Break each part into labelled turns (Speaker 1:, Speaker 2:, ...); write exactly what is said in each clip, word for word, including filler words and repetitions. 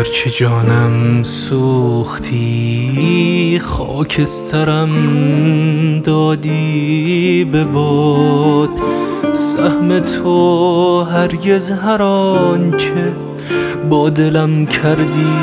Speaker 1: گرچه جانم سوختی، خاکسترم دادی به باد. سهم تو هرگز هر آنچه با دلم کردی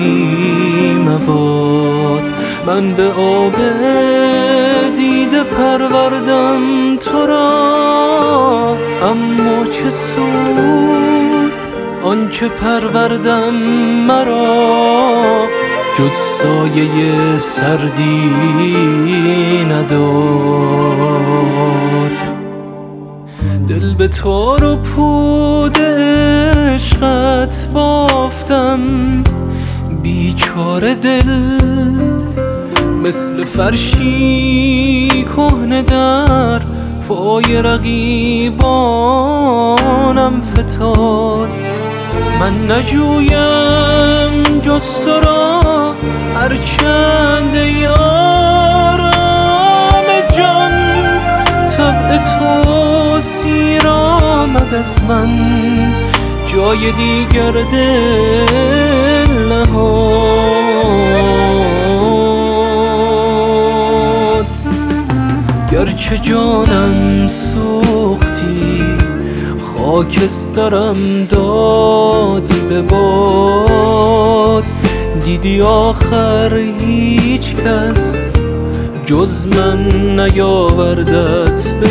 Speaker 1: مباد. من به آب دیده پروردم تو را، اما چه سود آنچه پروردم مرا، جز سایه سردی نداد. دل به تار و پود عشقت بافتم، بیچاره دل مثل فرشی کهنه در پای رقیبانم فتاد. من نجویم جز تو را هرچند یارم جان، طبع تو سیر آمد از من، جای دیگر دل نهاد. گرچه جانم سوختی، خاکسترم دادی به باد. دیدی آخر هیچ کس جز من نیاوردت به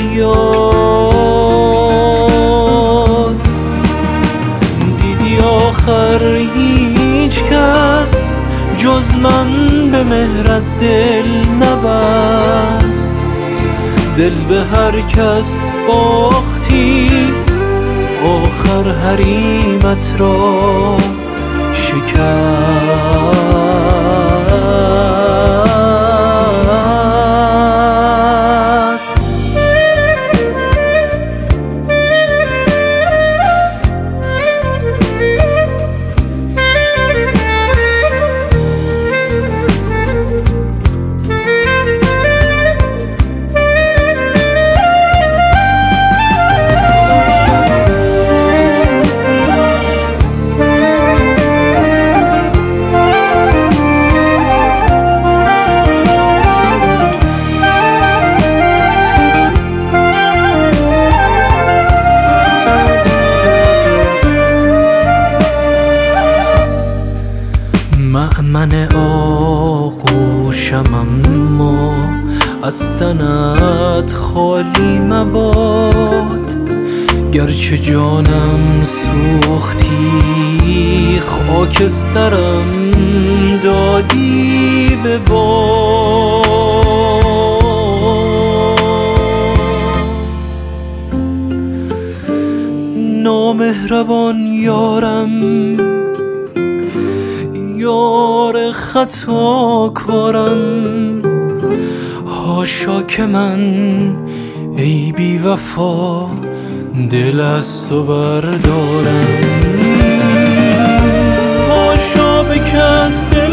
Speaker 1: یاد. دیدی آخر هیچ کس جز من به مهرت دل نبست. دل به هر کس باختی، آخر حریمت را شکست. من آغوشم اما از تنت خالی مباد. گرچه جانم سوختی، خاکسترم دادی به باد. نامهربان یارم، یار خطا کارم، حاشا که من ای بی وفا دل از تو بردارم. حاشا به کس